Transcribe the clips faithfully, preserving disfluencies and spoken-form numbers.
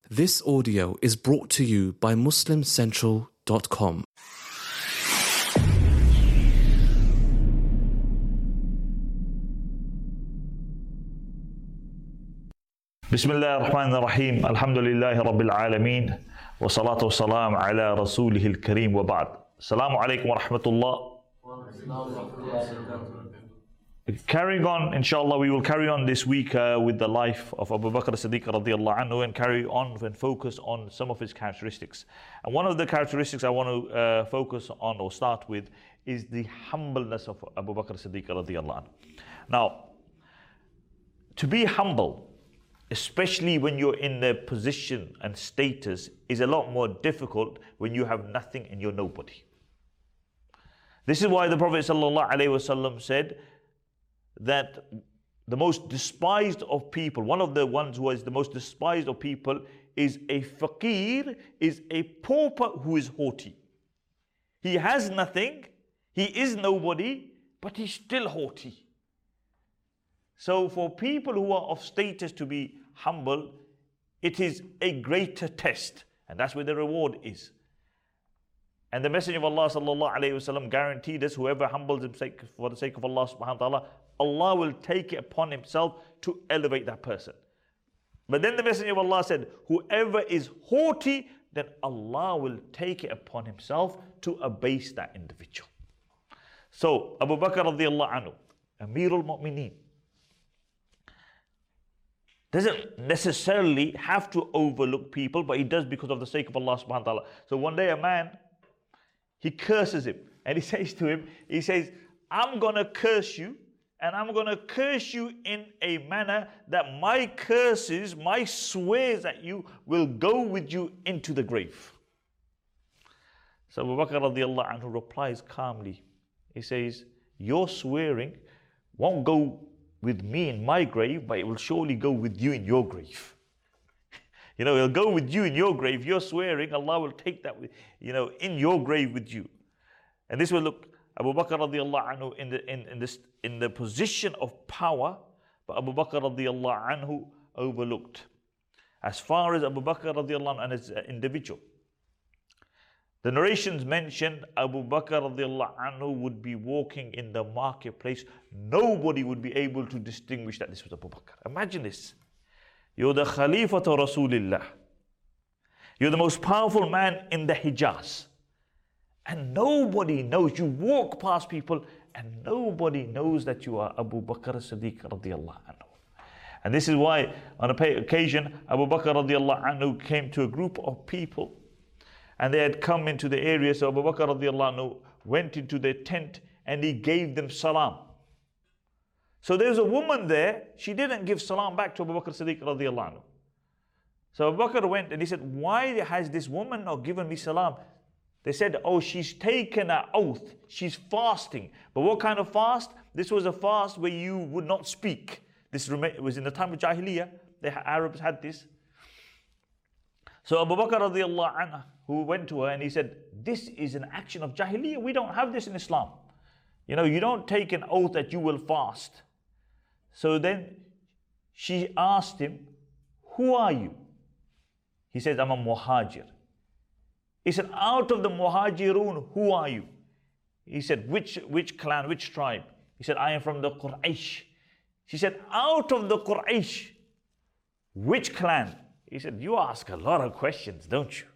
This audio is brought to you by muslim central dot com. Bismillah ar-Rahman ar-Rahim. Alhamdulillahi Rabbil Alameen. Wa salatu wa salam ala Rasulih al-Kareem wa ba'd. Assalamu alaikum wa rahmatullah. Carrying on, inshallah, we will carry on this week uh, with the life of Abu Bakr as-Siddiq radiyallahu anhu and carry on and focus on some of his characteristics. And one of the characteristics I want to uh, focus on or start with is the humbleness of Abu Bakr as-Siddiq radiyallahu anhu. Now, to be humble, especially when you're in the position and status, is a lot more difficult when you have nothing and you're nobody. This is why the Prophet sallallahu alaihi wasallam said that the most despised of people, one of the ones who is the most despised of people, is a faqir, is a pauper who is haughty. He has nothing, he is nobody, but he's still haughty. So for people who are of status to be humble, it is a greater test, and that's where the reward is. And the Messenger of Allah sallallahu alaihi wasallam guaranteed us, whoever humbles himself for the sake of Allah subhanahu wa ta'ala, Allah will take it upon himself to elevate that person. But then the Messenger of Allah said, whoever is haughty, then Allah will take it upon himself to abase that individual. So Abu Bakr radiallahu anhu, Amirul Mu'mineen, doesn't necessarily have to overlook people, but he does because of the sake of Allah subhanahu wa ta'ala. So one day a man, he curses him and he says to him, he says, I'm going to curse you, and I'm going to curse you in a manner that my curses, my swears at you will go with you into the grave. So Abu Bakr radiallahu anhu replies calmly. He says, your swearing won't go with me in my grave, but it will surely go with you in your grave. You know, it'll go with you in your grave. You're swearing, Allah will take that with, you know, in your grave with you. And this will look, Abu Bakr radiallahu anhu in the in, in this in the position of power, but Abu Bakr radiallahu anhu overlooked. As far as Abu Bakr radiallahu anhu and as an individual, the narrations mention Abu Bakr radiallahu anhu would be walking in the marketplace. Nobody would be able to distinguish that this was Abu Bakr. Imagine this. You're the Khalifah to Rasulullah. You're the most powerful man in the Hijaz. And nobody knows. You walk past people and nobody knows that you are Abu Bakr as-Siddiq radiallahu anhu. And this is why on a occasion Abu Bakr radiallahu anhu came to a group of people and they had come into the area. So Abu Bakr radiallahu anhu went into their tent and he gave them salam. So there was a woman there, she didn't give salam back to Abu Bakr as-Siddiq radiallahu anhu. So Abu Bakr went and he said, why has this woman not given me salam? They said, oh, she's taken an oath, she's fasting. But what kind of fast? This was a fast where you would not speak. This was in the time of Jahiliyyah, the Arabs had this. So Abu Bakr radiallahu anhu, who went to her and he said, this is an action of Jahiliyyah, we don't have this in Islam. You know, you don't take an oath that you will fast. So then she asked him, who are you? He says, I'm a muhajir. He said, out of the muhajirun, who are you? He said, which, which clan, which tribe? He said, I am from the Quraysh. She said, out of the Quraysh, which clan? He said, you ask a lot of questions, don't you?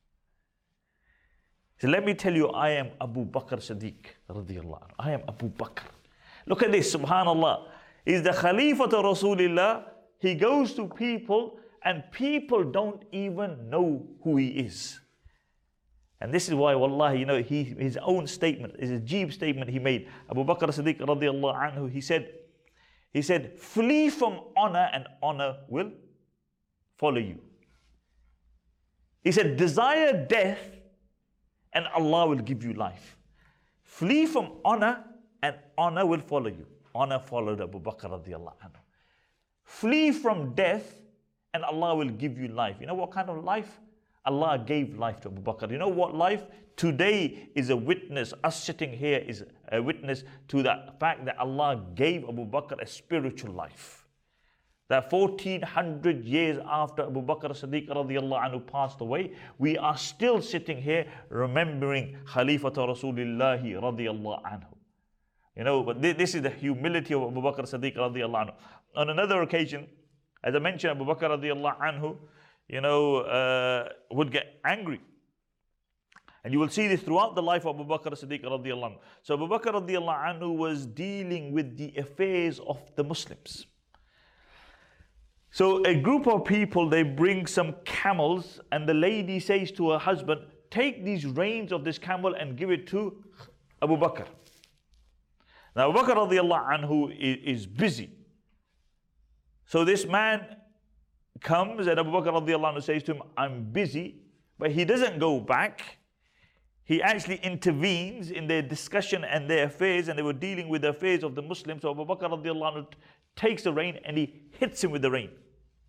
He said, let me tell you, I am Abu Bakr Siddiq radiallahu anhu. I am Abu Bakr. Look at this, subhanallah. He's the Khalifa to Rasulullah. He goes to people and people don't even know who he is. And this is why, wallahi, you know, he, his own statement, his ajib statement he made. Abu Bakr as-Siddiq radiallahu anhu, he said, he said, flee from honor and honor will follow you. He said, desire death and Allah will give you life. Flee from honor and honor will follow you. Honor followed Abu Bakr radiallahu anhu. Flee from death and Allah will give you life. You know what kind of life? Allah gave life to Abu Bakr. You know what life? Today is a witness, us sitting here is a witness to the fact that Allah gave Abu Bakr a spiritual life. that fourteen hundred years after Abu Bakr as-Siddiq radiallahu anhu passed away, we are still sitting here remembering Khalifatu Rasulillahi radiallahu anhu. You know, but this is the humility of Abu Bakr as-Siddiq radiallahu anhu. On another occasion, as I mentioned, Abu Bakr radiallahu anhu, you know, uh, would get angry. And you will see this throughout the life of Abu Bakr as-Siddiq radiallahu anhu. So Abu Bakr radiallahu anhu was dealing with the affairs of the Muslims. So a group of people, they bring some camels, and the lady says to her husband, take these reins of this camel and give it to Abu Bakr. Now Abu Bakr radiallahu anhu is, is busy. So this man comes and Abu Bakr radiallahu anhu says to him, I'm busy, but he doesn't go back. He actually intervenes in their discussion and their affairs, and they were dealing with the affairs of the Muslims. So Abu Bakr radiallahu anhu takes the rein and he hits him with the rein.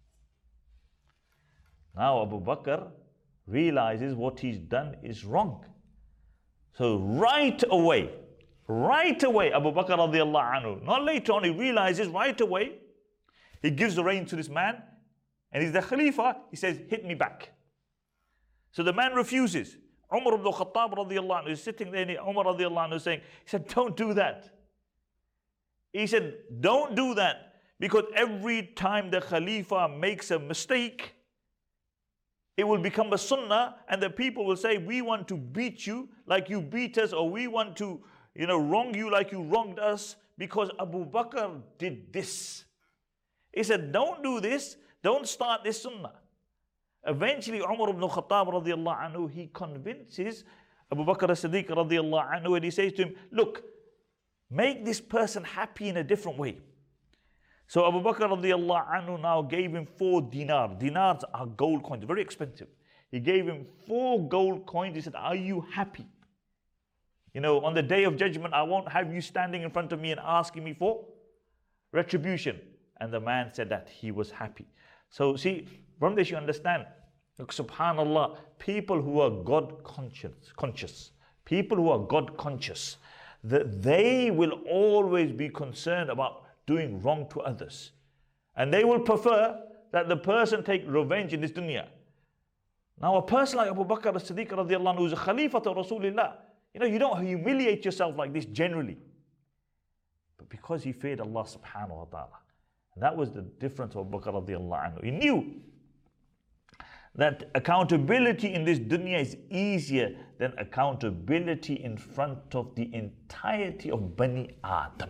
Now Abu Bakr realizes what he's done is wrong. So right away, right away, Abu Bakr radiallahu anhu, not later on, he realizes right away, he gives the rein to this man, and he's the Khalifa, he says, hit me back. So the man refuses. Umar ibn Khattab radiallahu anhu is sitting there, and Umar radiallahu anhu is saying, he said, don't do that. He said, don't do that, because every time the Khalifa makes a mistake, it will become a sunnah, and the people will say, we want to beat you like you beat us, or we want to, you know, wrong you like you wronged us, because Abu Bakr did this. He said, don't do this, don't start this sunnah. Eventually, Umar ibn Khattab radiallahu anhu, he convinces Abu Bakr as-Siddiq radiallahu anhu, and he says to him, look, make this person happy in a different way. So Abu Bakr radiallahu anhu now gave him four dinar. Dinars are gold coins, very expensive. He gave him four gold coins. He said, are you happy? You know, on the day of judgment, I won't have you standing in front of me and asking me for retribution. And the man said that he was happy. So see, from this you understand, look, subhanallah, people who are God conscious, conscious, people who are God conscious, that they will always be concerned about doing wrong to others. And they will prefer that the person take revenge in this dunya. Now a person like Abu Bakr as-Siddiq radiallahu anhu, who is a Khalifa to Rasulullah, you know, you don't humiliate yourself like this generally. But because he feared Allah subhanahu wa ta'ala. And that was the difference of Abu Bakr radiallahu anhu. He knew that accountability in this dunya is easier than accountability in front of the entirety of Bani Adam.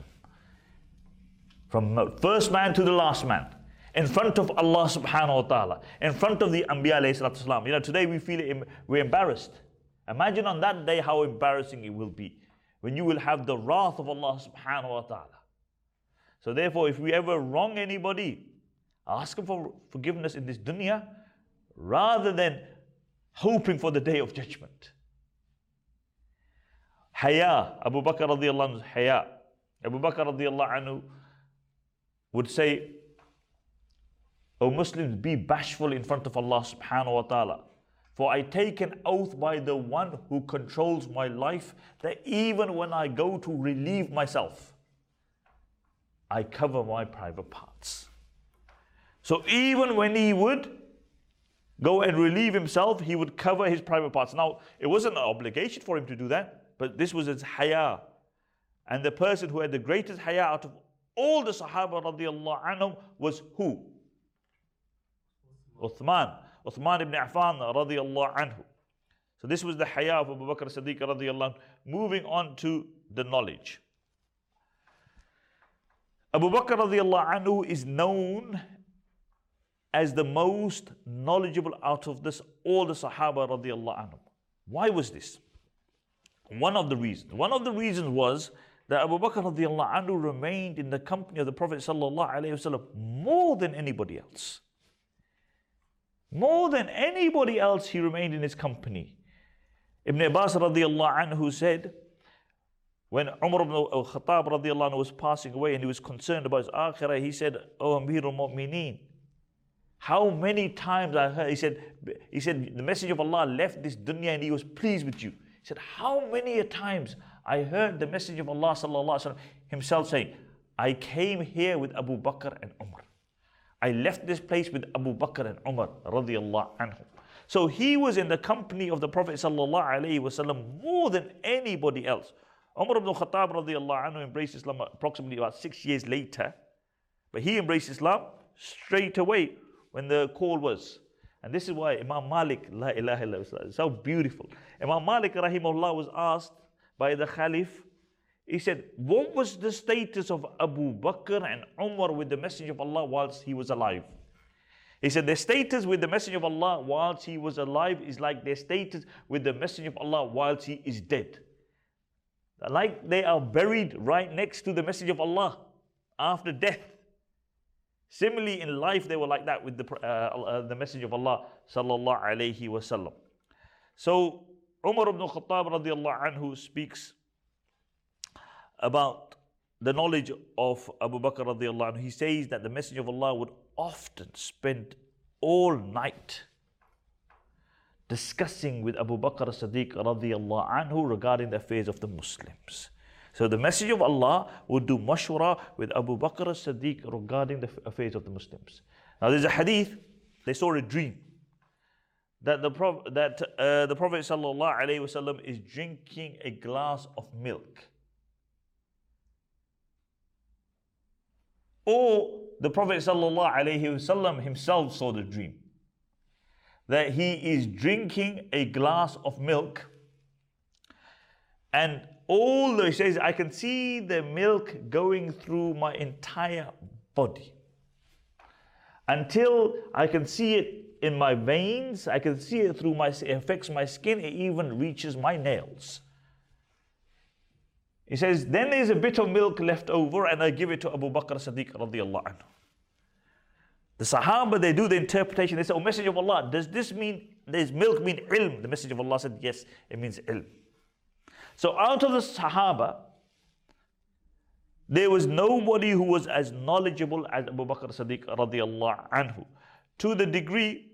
From first man to the last man, in front of Allah subhanahu wa ta'ala, in front of the Anbiya alayhi salatu wasalam. You know, today we feel it, we're embarrassed. Imagine on that day how embarrassing it will be when you will have the wrath of Allah subhanahu wa ta'ala. So therefore, if we ever wrong anybody, ask him for forgiveness in this dunya rather than hoping for the day of judgment. Haya, Abu Bakr radiallahu anhu, haya. Abu Bakr radiallahu anhu would say, O Muslims, be bashful in front of Allah subhanahu wa ta'ala. For I take an oath by the one who controls my life, that even when I go to relieve myself, I cover my private parts. So even when he would go and relieve himself, he would cover his private parts. Now, it wasn't an obligation for him to do that, but this was his haya. And the person who had the greatest haya out of all the Sahaba radiallahu anhum was who? Uthman. Uthman ibn Affan radiallahu anhu. So this was the haya of Abu Bakr as-Siddiq radiallahu anhu. Moving on to the knowledge. Abu Bakr radiallahu anhu is known as the most knowledgeable out of this, all the Sahaba radiallahu anhu. Why was this? One of the reasons. One of the reasons was that Abu Bakr radiallahu anhu remained in the company of the Prophet sallallahu alaihi wasallam more than anybody else. More than anybody else, he remained in his company. Ibn Abbas radiallahu anhu said, when Umar ibn al-Khattab radiallahu anhu was passing away and he was concerned about his akhirah, he said, O Amir al-Mu'mineen, how many times I heard, he said, he said, the message of Allah left this dunya and he was pleased with you. He said, how many a times I heard the message of Allah sallallahu alaihi wasallam himself saying, I came here with Abu Bakr and Umar. I left this place with Abu Bakr and Umar radiyallahu anhum. So he was in the company of the Prophet sallallahu alaihi wasallam more than anybody else. Umar ibn Khattab radiyallahu anhu embraced Islam approximately about six years later, but he embraced Islam straight away when the call was. And this is why Imam Malik, la ilaha illallah, so beautiful. Imam Malik rahimahullah was asked by the Khalif, he said, what was the status of Abu Bakr and Umar with the Messenger of Allah whilst he was alive? He said, their status with the Messenger of Allah whilst he was alive is like their status with the Messenger of Allah whilst he is dead. Like they are buried right next to the Messenger of Allah after death. Similarly, in life, they were like that with the, uh, uh, the Messenger of Allah sallallahu alayhi wasallam. So, Umar ibn Khattab radiallahu anhu speaks about the knowledge of Abu Bakr radiallahu anhu. He says that the Messenger of Allah would often spend all night discussing with Abu Bakr as-Siddiq radiallahu anhu regarding the affairs of the Muslims. So the Messenger of Allah would do mashwara with Abu Bakr as-Siddiq regarding the affairs of the Muslims. Now there's a hadith, they saw a dream that the, Prophet, that, uh, the Prophet sallallahu alaihi wasallam is drinking a glass of milk. Or the Prophet sallallahu alaihi wasallam himself saw the dream that he is drinking a glass of milk, and all he says, I can see the milk going through my entire body until I can see it in my veins, I can see it through my, it affects my skin, it even reaches my nails. He says, then there's a bit of milk left over and I give it to Abu Bakr as-Siddiq radiyallahu anhu. The Sahaba, they do the interpretation. They say, oh, Messenger of Allah, does this mean, does milk mean ilm? The Messenger of Allah said, yes, it means ilm. So out of the Sahaba, there was nobody who was as knowledgeable as Abu Bakr as-Siddiq radiyallahu anhu. To the degree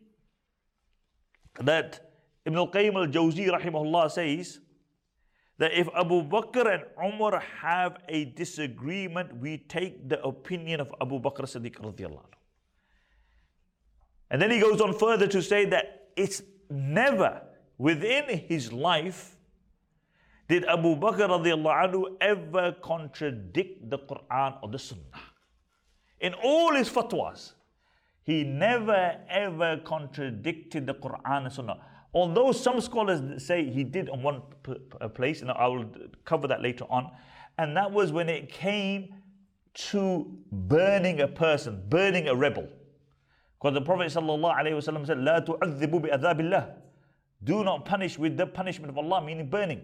that Ibn al-Qayyim al-Jawzi rahimahullah says, that if Abu Bakr and Umar have a disagreement, we take the opinion of Abu Bakr as-Siddiq radiyallahu anhu. And then he goes on further to say that it's never within his life did Abu Bakr radiyallahu anhu ever contradict the Quran or the Sunnah. In all his fatwas, he never ever contradicted the Quran and Sunnah. Although some scholars say he did on one place, and I will cover that later on, and that was when it came to burning a person, burning a rebel. Because the Prophet ﷺ said, "La tu'adhibu bi'adhabillah." Do not punish with the punishment of Allah, meaning burning.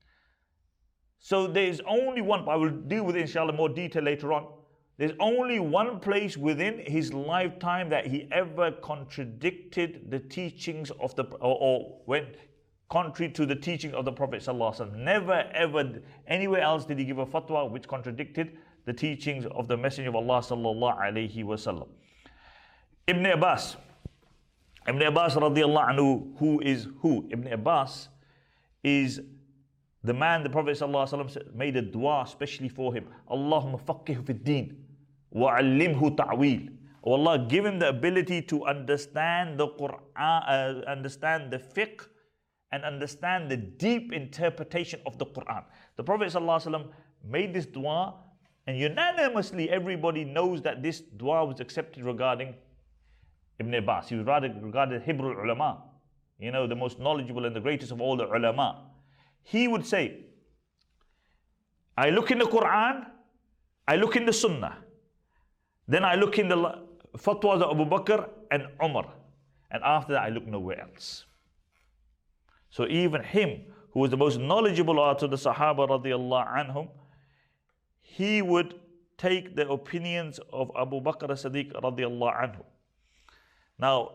So there is only one, I will deal with it inshallah in more detail later on. There's only one place within his lifetime that he ever contradicted the teachings of the, or, or went contrary to the teaching of the Prophet ﷺ. Never ever anywhere else did he give a fatwa which contradicted the teachings of the Messenger of Allah sallallahu alaihi wasallam. Ibn Abbas, Ibn Abbas radiallahu anhu, who is who? Ibn Abbas is the man the Prophet ﷺ made a dua especially for him. Allahumma faqihhu fi din wa allimhu ta'wil. Oh Allah, give him the ability to understand the Quran, uh, understand the fiqh, and understand the deep interpretation of the Quran. The Prophet ﷺ made this dua, and unanimously everybody knows that this dua was accepted regarding Ibn Abbas. He was rather regarded Hibrul Ulama, you know, the most knowledgeable and the greatest of all the ulama. He would say, I look in the Quran, I look in the Sunnah, then I look in the fatwas of Abu Bakr and Umar, and after that I look nowhere else. So even him, who was the most knowledgeable out of the Sahaba radiallahu anhum, he would take the opinions of Abu Bakr as-Siddiq radiallahu anhu. Now,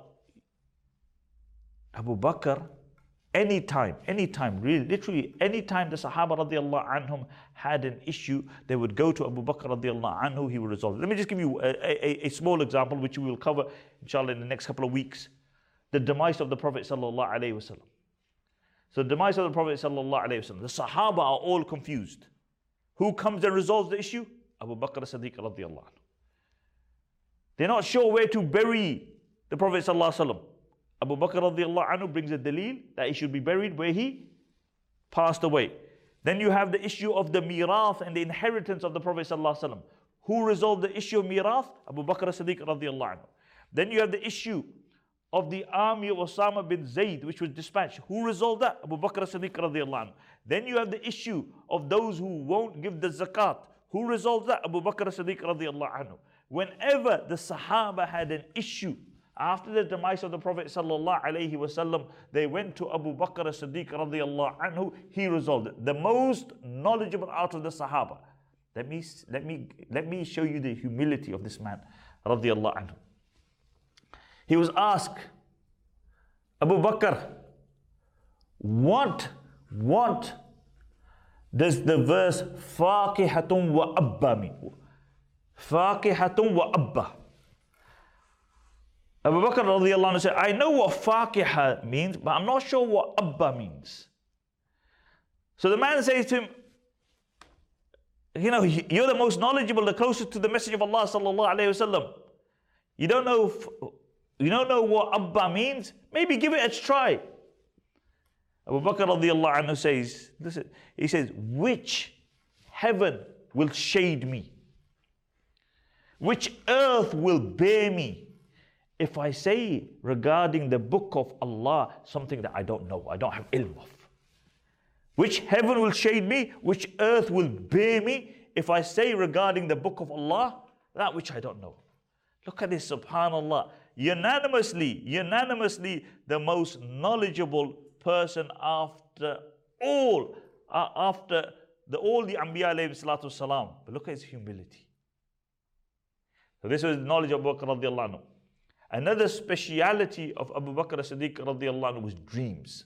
Abu Bakr, anytime, anytime, really, literally, anytime the Sahaba radiallahu anhum had an issue, they would go to Abu Bakr radiallahu anhu, he would resolve it. Let me just give you a, a, a small example, which we will cover, inshallah, in the next couple of weeks. The demise of the Prophet sallallahu alaihi wasallam. So the demise of the Prophet sallallahu alaihi wasallam. The Sahaba are all confused. Who comes and resolves the issue? Abu Bakr as-Siddiq radiallahu anhu. They're not sure where to bury the Prophet ﷺ. Abu Bakr radiallahu anhu brings a dalil that he should be buried where he passed away. Then you have the issue of the mirath and the inheritance of the Prophet ﷺ. Who resolved the issue of mirath? Abu Bakr as-Siddiq radiallahu anhu. Then you have the issue of the army of Osama bin Zayd, which was dispatched. Who resolved that? Abu Bakr as-Siddiq radiallahu anhu. Then you have the issue of those who won't give the zakat. Who resolved that? Abu Bakr as-Siddiq radiallahu anhu. Whenever the Sahaba had an issue after the demise of the Prophet sallallahu alaihi wasallam, they went to Abu Bakr as-Siddiq radiallahu anhu. He resolved it. The most knowledgeable out of the Sahaba. Let me let me let me show you the humility of this man radiallahu anhu. He was asked, Abu Bakr, what what does the verse Faqihatun wa Abba mean? Faqihatun wa Abba. Abu Bakr radiallahu anhu said, I know what Faqiha means, but I'm not sure what Abba means. So the man says to him, you know, you're the most knowledgeable, the closest to the message of Allah sallallahu alayhi wasallam. You don't know, you don't know what Abba means? Maybe give it a try. Abu Bakr radiallahu anhu says, listen, he says, which heaven will shade me? Which earth will bear me if I say regarding the book of Allah something that I don't know, I don't have ilm of? Which heaven will shade me? Which earth will bear me if I say regarding the book of Allah that which I don't know? Look at this, subhanallah. Unanimously, unanimously the most knowledgeable person after all, uh, after the, all the Anbiya alayhi salatu salam. But look at his humility. So this was the knowledge of Abu Bakr radiallahu anhu. Another speciality of Abu Bakr as-Siddiq radiallahu anhu was dreams.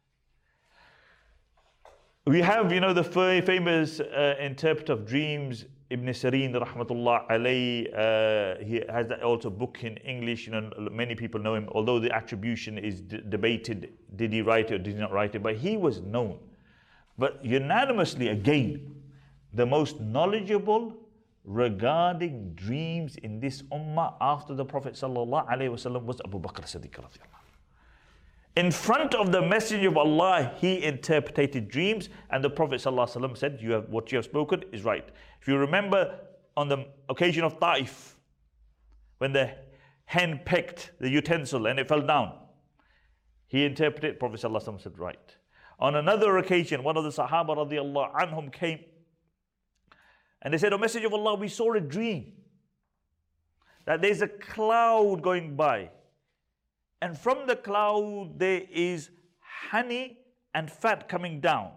We have, you know, the famous uh, interpreter of dreams, Ibn Sireen rahmatullah alayhi. Uh, he has also a book in English. You know, many people know him, although the attribution is d- debated. Did he write it or did he not write it? But he was known. But unanimously, again, the most knowledgeable regarding dreams in this ummah after the Prophet sallallahu alaihi wasallam was Abu Bakr as-Siddiq radiallahu anhu. In front of the Messenger of Allah, he interpreted dreams, and the Prophet ﷺ said, "You have what you have spoken is right." If you remember on the occasion of Taif, when the hen pecked the utensil and it fell down, he interpreted, Prophet ﷺ said, right. On another occasion, one of the Sahaba radiallahu anhum came and they said, "O Messenger of Allah, we saw a dream that there's a cloud going by. And from the cloud there is honey and fat coming down.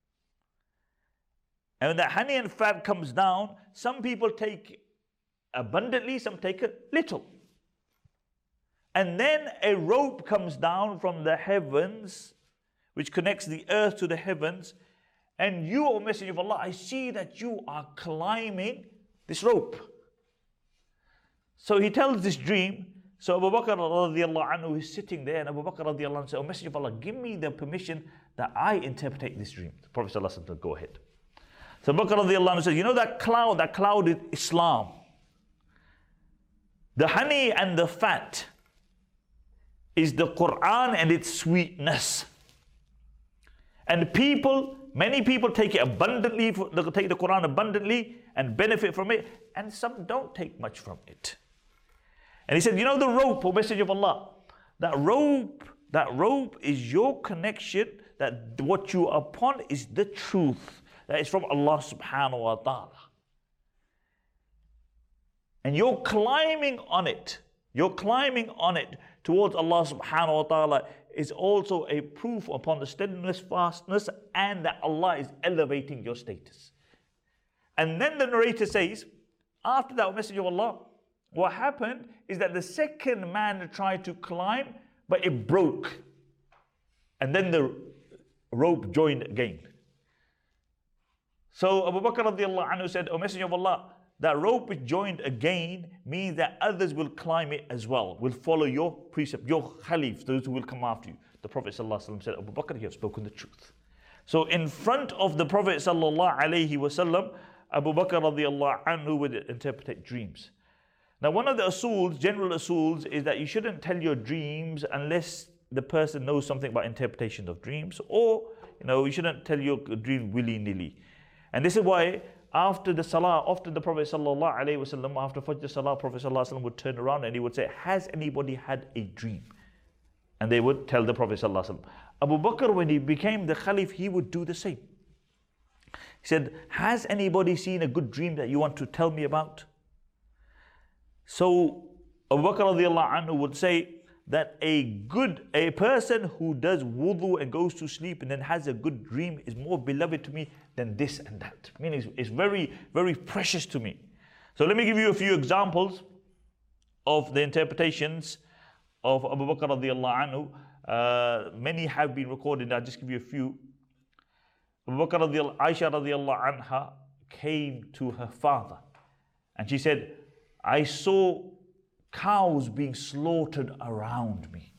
And when the honey and fat comes down, some people take abundantly, some take a little. And then a rope comes down from the heavens, which connects the earth to the heavens. And you, O Messenger of Allah, I see that you are climbing this rope." So he tells this dream. So Abu Bakr radiallahu anhu is sitting there, and Abu Bakr radiallahu anhu said, "O Messenger of Allah, give me the permission that I interpret this dream." The Prophet sallallahu alaihi wasallam said, "Go ahead." So Abu Bakr radiallahu anhu said, "You know that cloud, that cloud is Islam. The honey and the fat is the Quran and its sweetness. And people, many people take it abundantly, they take the Quran abundantly and benefit from it, and some don't take much from it." And he said, "You know the rope, O Messenger of Allah, that rope, that rope is your connection, that what you are upon is the truth, that is from Allah subhanahu wa ta'ala. And you're climbing on it, you're climbing on it towards Allah subhanahu wa ta'ala is also a proof upon the steadiness, fastness, and that Allah is elevating your status." And then the narrator says, after that, O Messenger of Allah, what happened is that the second man tried to climb, but it broke. And then the rope joined again. So Abu Bakr radiallahu anhu said, "O Messenger of Allah, that rope which joined again means that others will climb it as well, will follow your precept, your khalif, those who will come after you." The Prophet sallallahu alaihi wasallam said, "Abu Bakr, you have spoken the truth." So in front of the Prophet sallallahu alaihi wasallam, Abu Bakr radiallahu anhu would interpret dreams. Now, one of the usuls, general usuls, is that you shouldn't tell your dreams unless the person knows something about interpretation of dreams, or you know, you shouldn't tell your dream willy-nilly. And this is why after the salah, after the Prophet sallallahu alaihi wasallam, after Fajr salah, Prophet sallallahu alaihi wasallam would turn around and he would say, "Has anybody had a dream?" And they would tell the Prophet sallallahu alaihi wasallam. Abu Bakr, when he became the Khalif, he would do the same. He said, "Has anybody seen a good dream that you want to tell me about?" So Abu Bakr radiallahu anhu would say that a good, a person who does wudu and goes to sleep and then has a good dream is more beloved to me than this and that. Meaning it's, it's very, very precious to me. So let me give you a few examples of the interpretations of Abu Bakr radiallahu anhu. Uh, many have been recorded. I'll just give you a few. Abu Bakr radiallahu, Aisha radiallahu anha came to her father and she said, "I saw cows being slaughtered around me."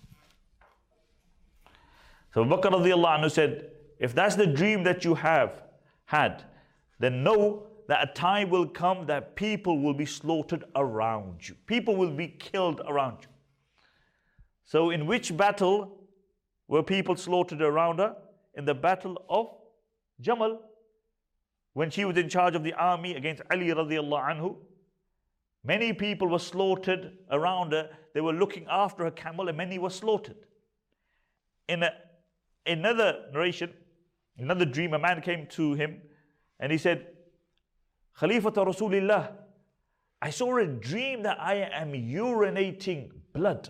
So Abu Bakr radiallahu anhu said, "If that's the dream that you have had, then know that a time will come that people will be slaughtered around you. People will be killed around you." So in which battle were people slaughtered around her? In the battle of Jamal, when she was in charge of the army against Ali radiallahu anhu. Many people were slaughtered around her. They were looking after her camel and many were slaughtered. In a, another narration, another dream, a man came to him and he said, "Khalifata Rasulillah, I saw a dream that I am urinating blood."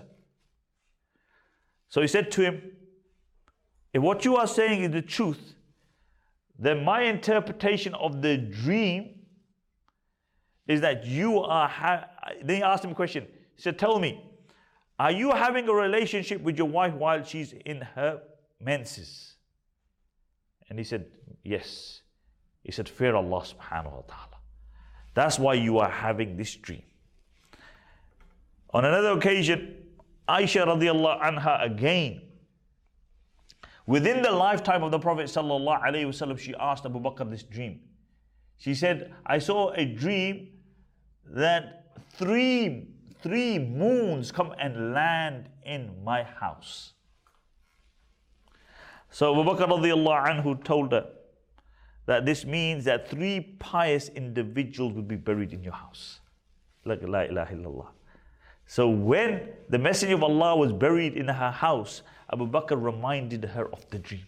So he said to him, "If what you are saying is the truth, then my interpretation of the dream is that you are," ha then he asked him a question. He said, "Tell me, are you having a relationship with your wife while she's in her menses?" And he said, "Yes." He said, "Fear Allah subhanahu wa ta'ala. That's why you are having this dream." On another occasion, Aisha radiallahu anha again, within the lifetime of the Prophet sallallahu alaihi wasallam, she asked Abu Bakr this dream. She said, "I saw a dream that three, three moons come and land in my house." So Abu Bakr radiallahu anhu told her that this means that three pious individuals will be buried in your house. Like la ilaha illallah. So when the Messenger of Allah was buried in her house, Abu Bakr reminded her of the dream.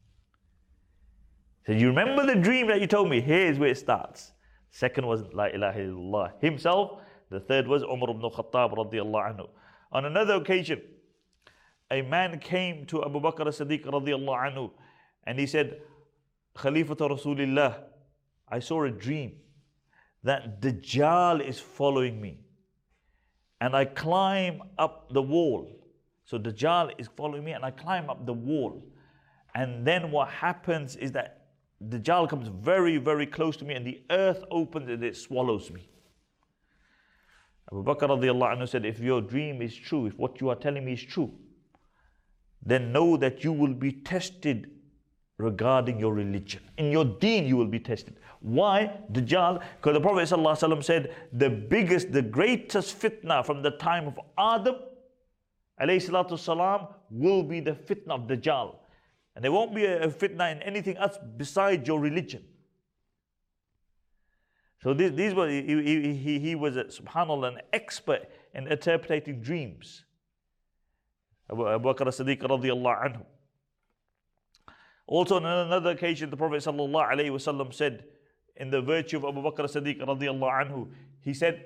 So you remember the dream that you told me? Here's where it starts. Second was La ilaha illallah himself. The third was Umar ibn Khattab radiallahu anhu. On another occasion, a man came to Abu Bakr as-Siddiq radiallahu anhu and he said, "Khalifata Rasulillah, I saw a dream that Dajjal is following me and I climb up the wall." So Dajjal is following me and I climb up the wall. And then what happens is that Dajjal comes very, very close to me and the earth opens and it swallows me. Abu Bakr radiallahu anhu said, "If your dream is true, if what you are telling me is true, then know that you will be tested regarding your religion. In your deen you will be tested." Why? Dajjal, because the Prophet ﷺ said the biggest, the greatest fitna from the time of Adam alayhi salatu salam will be the fitna of Dajjal. And there won't be a, a fitna in anything else besides your religion. So this, these were, he, he, he, he was, a, subhanAllah, an expert in interpreting dreams. Abu, Abu Bakr as-Siddiq radiallahu anhu. Also on another occasion, the Prophet sallallahu alaihi wasallam said, in the virtue of Abu Bakr as-Siddiq radiallahu anhu, he said,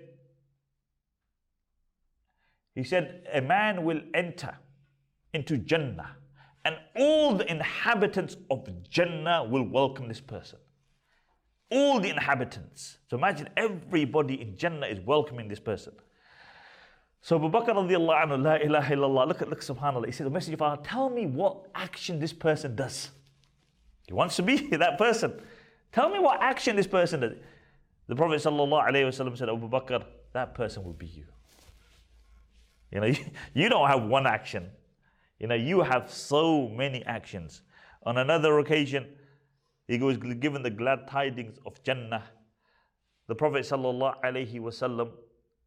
he said, a man will enter into Jannah and all the inhabitants of Jannah will welcome this person. All the inhabitants. So imagine everybody in Jannah is welcoming this person. So Abu Bakr radiallahu anhu, la ilaha illallah, look at, look, subhanAllah, he said, the Messenger of Allah, tell me what action this person does. He wants to be that person. Tell me what action this person does. The Prophet sallallahu alaihi wasallam said, Abu Bakr, that person will be you. You know, you, you don't have one action. You know, you have so many actions. On another occasion, he was given the glad tidings of Jannah. The Prophet sallallahu alaihi wasallam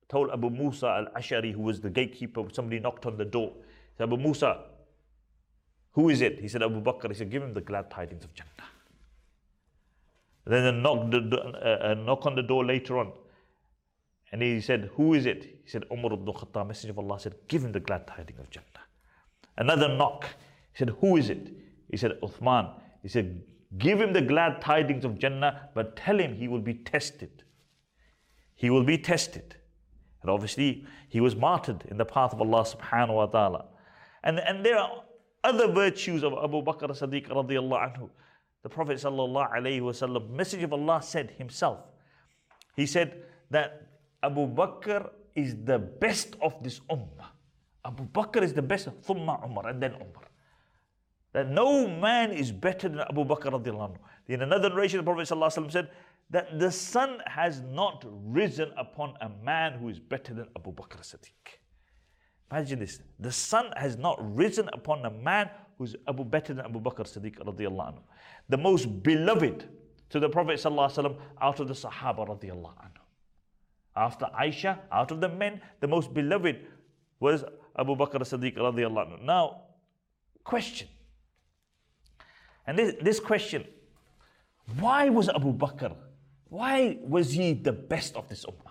told Abu Musa al-Ash'ari, who was the gatekeeper, somebody knocked on the door. He said, Abu Musa, who is it? He said, Abu Bakr. He said, give him the glad tidings of Jannah. Then a knock, a knock on the door later on. And he said, who is it? He said, Umar ibn Khattab. Messenger of Allah said, give him the glad tidings of Jannah. Another knock. He said, who is it? He said, Uthman. He said, give him the glad tidings of Jannah, but tell him he will be tested. He will be tested. And obviously, he was martyred in the path of Allah subhanahu wa ta'ala. And, and there are other virtues of Abu Bakr as-Siddiq radiallahu anhu. The Prophet sallallahu alayhi wa sallam, Messenger of Allah said himself, he said that Abu Bakr is the best of this ummah. Abu Bakr is the best, thumma Umar, and then Umar. That no man is better than Abu Bakr radiallahu anhu. In another narration, the Prophet sallallahu alayhi wa sallam said that the sun has not risen upon a man who is better than Abu Bakr as-Siddiq. Imagine this. The sun has not risen upon a man who's Abu better than Abu Bakr as-Siddiq radiallahu anhu. The most beloved to the Prophet sallallahu alaihi wasallam out of the Sahaba radiallahu anhu. After Aisha, out of the men, the most beloved was Abu Bakr as-Siddiq radiallahu anhu. Now, question. And this, this question, why was Abu Bakr, why was he the best of this ummah?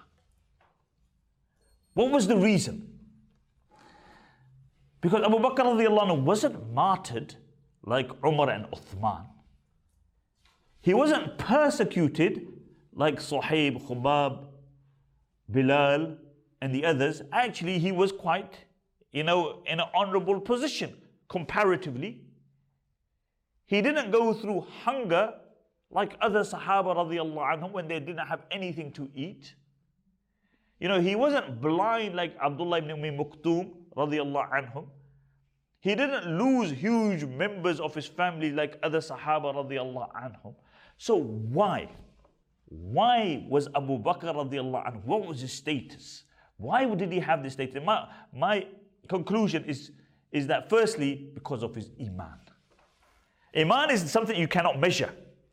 What was the reason? Because Abu Bakr radiallahu anhu wasn't martyred like Umar and Uthman. He wasn't persecuted like Suhaib, Khubab, Bilal and the others. Actually, he was quite, you know, in an honorable position comparatively. He didn't go through hunger like other Sahaba radiallahu anhum when they didn't have anything to eat. You know, he wasn't blind like Abdullah ibn Umm Maktoum radiallahu anhum. He didn't lose huge members of his family like other Sahaba radiallahu anhum. So why? Why was Abu Bakr radiallahu anhu? What was his status? Why did he have this status? My, my conclusion is, is that firstly, because of his Iman. Iman is something you cannot measure.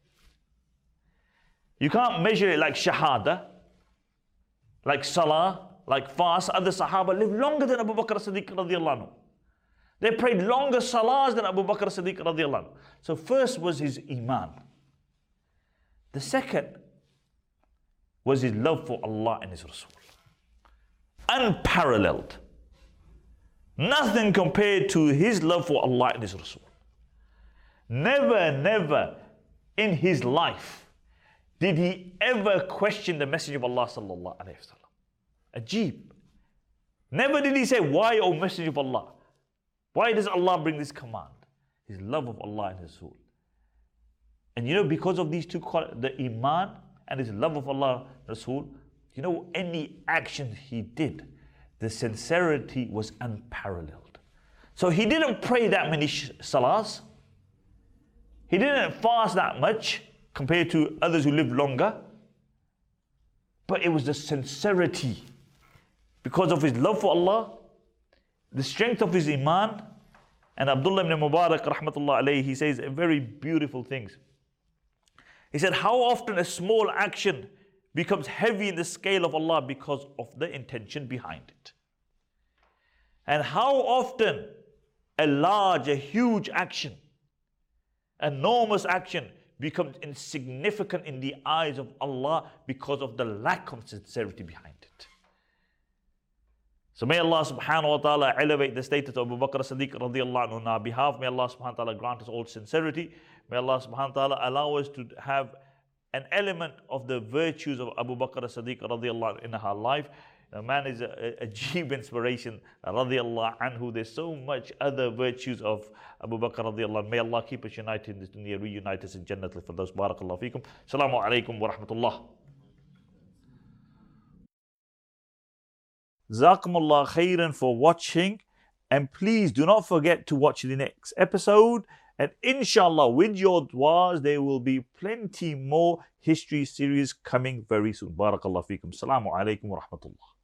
You can't measure it like Shahada, like Salah, like fast. Other Sahaba lived longer than Abu Bakr as-Siddiq radiallahu anhu. They prayed longer Salahs than Abu Bakr as-Siddiq radiallahu anhu. So first was his Iman. The second was his love for Allah and His Rasul. Unparalleled. Nothing compared to his love for Allah and His Rasul. Never, never in his life did he ever question the Messenger of Allah sallallahu alayhi wa sallam. Ajib. Never did he say, why, O Messenger of Allah? Why does Allah bring this command? His love of Allah and His Rasul. And you know, because of these two, the Iman and his love of Allah and Rasul, you know, any action he did, the sincerity was unparalleled. So he didn't pray that many salahs. He didn't fast that much compared to others who lived longer. But it was the sincerity. Because of his love for Allah, the strength of his Iman. And Abdullah ibn Mubarak, rahmatullah alayhi, he says very beautiful things. He said, how often a small action becomes heavy in the scale of Allah because of the intention behind it. And how often a large, a huge action, enormous action becomes insignificant in the eyes of Allah because of the lack of sincerity behind it. So may Allah subhanahu wa ta'ala elevate the status of Abu Bakr as-Siddiq radiallahu anhu on our behalf. May Allah subhanahu wa ta'ala grant us all sincerity. May Allah subhanahu wa ta'ala allow us to have an element of the virtues of Abu Bakr as-Siddiq radiallahu anhu in our life. A man is a, a deep inspiration radiallahu anhu. There's so much other virtues of Abu Bakr radiallahu anhu. May Allah keep us united in this dunya, reunite us in Jannat al-Firdaus. Barakallahu feekum. Assalamu alaikum wa rahmatullah. Jazakumullah khairan for watching, and please do not forget to watch the next episode, and inshallah with your du'as there will be plenty more history series coming very soon. Barakallahu feekum. Assalamu alaikum wa rahmatullah.